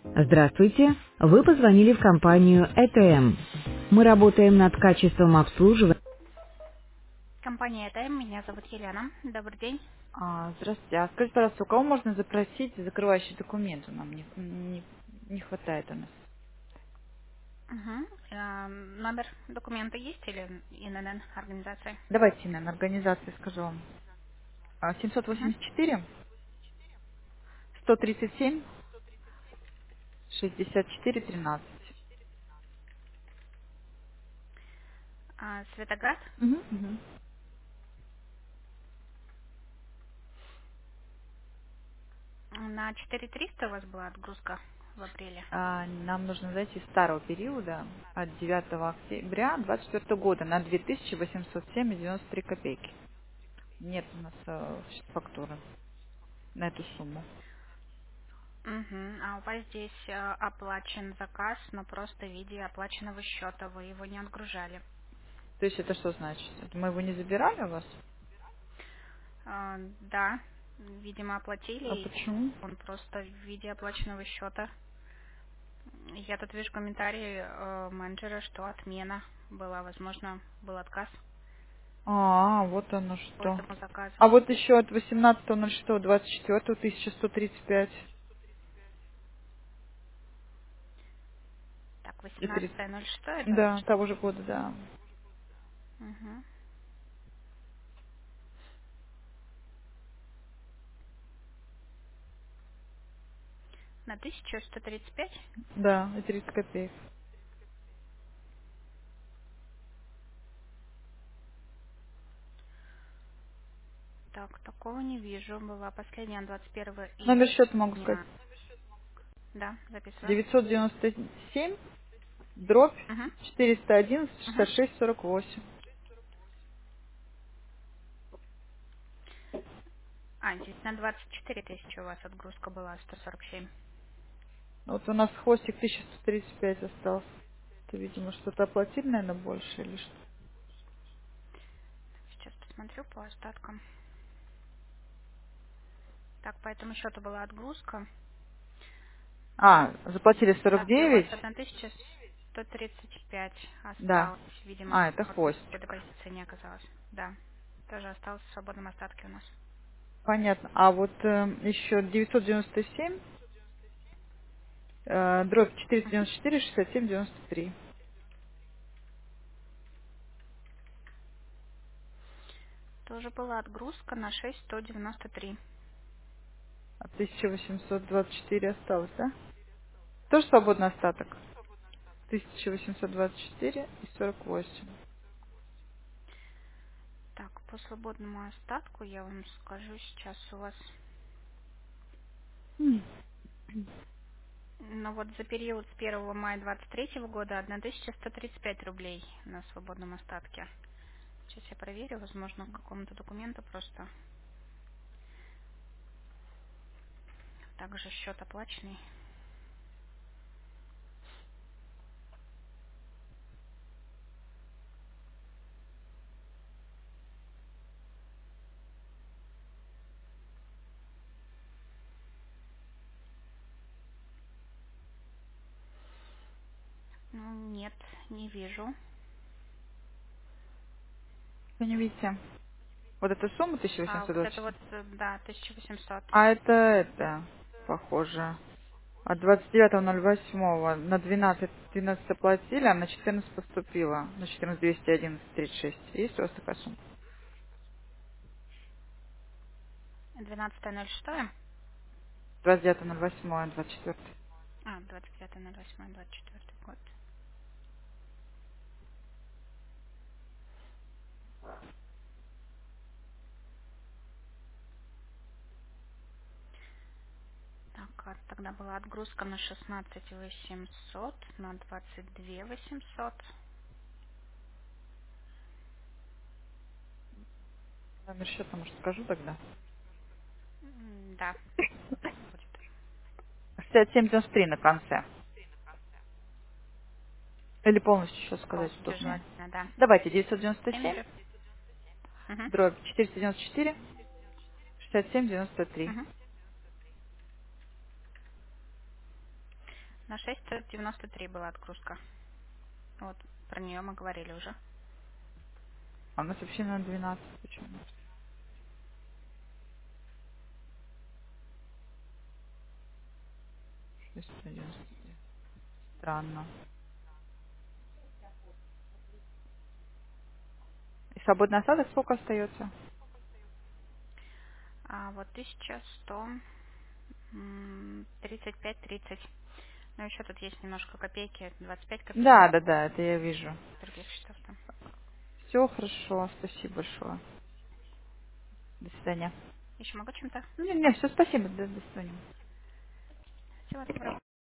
Здравствуйте, вы позвонили в компанию ЭТМ. Мы работаем над качеством обслуживания. Компания ЭТМ, меня зовут Елена. Добрый день. Здравствуйте. А скажите, пожалуйста, у кого можно запросить закрывающий документ? Нам не хватает у нас. Мгм. Номер документа есть или ИНН организации? Давайте, наверное, организации скажу вам. Мгм. 784 137 64 13. Светоград. Мгм. На 4300 у вас была отгрузка в апреле. Нам нужно зайти с старого периода от 9 октября 24 года на 2807,93 копейки. Нет у нас фактуры на эту сумму. Мгм. А у вас здесь оплачен заказ, но просто в виде оплаченного счета. Вы его не отгружали. То есть это что значит? Это мы его не забирали у вас? Да, видимо, А оплатили, и почему? он просто в виде оплаченного счета. Я тут вижу комментарии менеджера, что отмена была, возможно, был отказ Вот оно по что. этому заказу. А вот еще от 18.06.24 1135 Так, и 30. 18.06 это? Да, того же года, да. Мгм. На 1135? Да, и 30 копеек. Так, такого не вижу. Была последняя 21 Номер счета могу сказать. июня. Да, записываю. 997 дробь Угу. 411 Угу. 66 48. Здесь на 24 тысячи у вас отгрузка была, 147. Вот у нас хвостик 1135 остался. Это, видимо, что-то оплатили, наверное, больше или что? Сейчас посмотрю по остаткам. Так, по этому счету была отгрузка. Заплатили Так, и у вас 49? 1135 Да. осталось. Видимо, Это просто хвостик. депозиции не оказалось. Да, тоже осталось в свободном остатке у нас. Понятно. А вот еще 997 дробь Мгм. 494 67 93. Тоже была отгрузка на 6193. 1824 осталось, да? Тоже свободный остаток. 1824 и 48. Так, по свободному остатку я вам скажу сейчас у вас. М. Ну вот за период с 1 мая 23 года 1135 рублей на свободном остатке. Сейчас я проверю, возможно, к какому-то документу просто также счет оплаченный. Ну, нет, не вижу. Вы не видите? Вот эта сумма Вот это 1824. вот, да, 1800. А это, похоже, от 29.08 на 12 оплатили, а на 14 поступила. На 14 211,36. Есть у вас такая сумма? 12.06. 29.08, 24. 29.08, 24 год. Так, тогда была отгрузка на 16 800, на 22 800. Номер счета, может, скажу тогда. Да, пусть будет. 6793 на конце. Или полностью еще сказать Полностью удобнее. желательно, да. Давайте, 7 997, же. Угу, дробь 494, 67 93. угу. На 693 была отгрузка. Вот, про нее мы говорили уже. А у нас вообще на 12 почему? 690. Странно. И свободный осадок сколько остается? А вот 1135,30. Ну, еще тут есть немножко копейки, 25 копеек Да, да, да, это я вижу. других счетов там. Все хорошо, спасибо большое. До свидания. Еще могу чем-то? Не, все, спасибо, до свидания. Всего доброго.